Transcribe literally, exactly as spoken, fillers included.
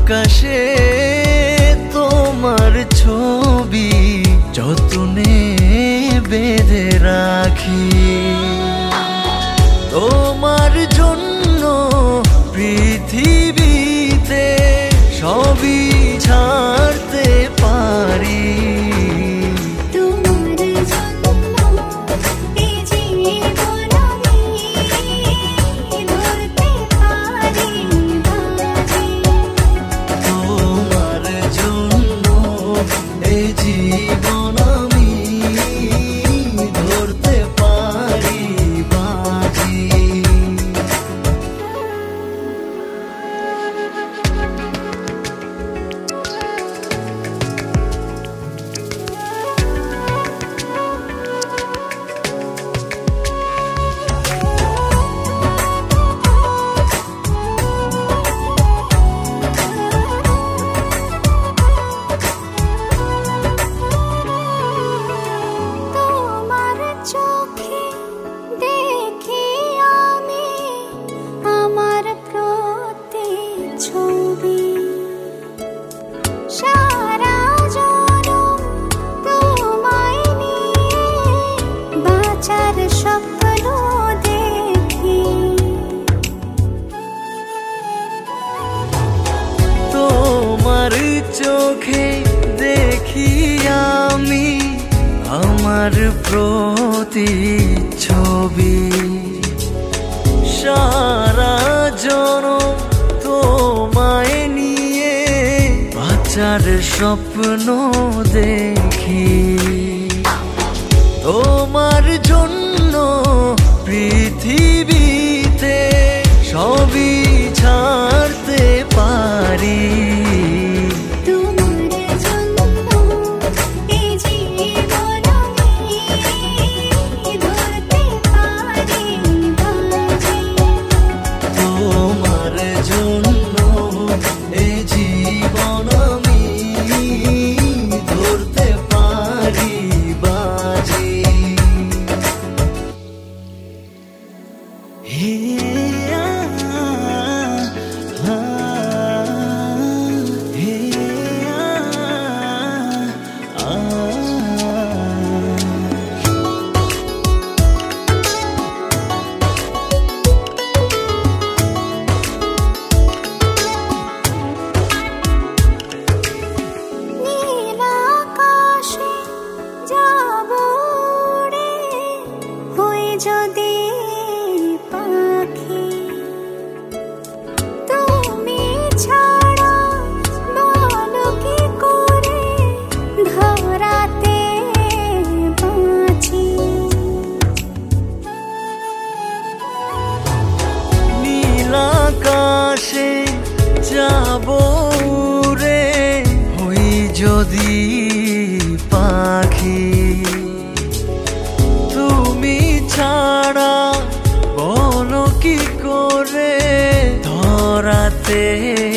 আকাশে তোমার ছবি যতনে বেঁধে রাখি। তোমার জন্য পৃথিবীতে সবই ছাড়তে পারি। চোখে দেখি আমি আমার প্রতিচ্ছবি। সারা জনম তোমায় নিয়ে বাঁচার স্বপ্ন দেখি। তোমার জন্য পৃথিবীতে সবই ছাড়তে পারি। যদি পাখি তুমি ছাড়া বলো কি করে ধরাতে বাঁচি। নীল আকাশে যাব রে হই যদি পাখি। তুমি ছাড়া বলো কি করে ধরাতে